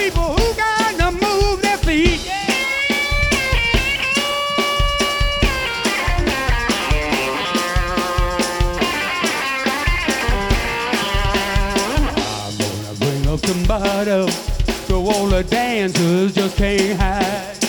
people who gotta move their feet. I'm gonna bring up somebody so all the dancers just can't hide.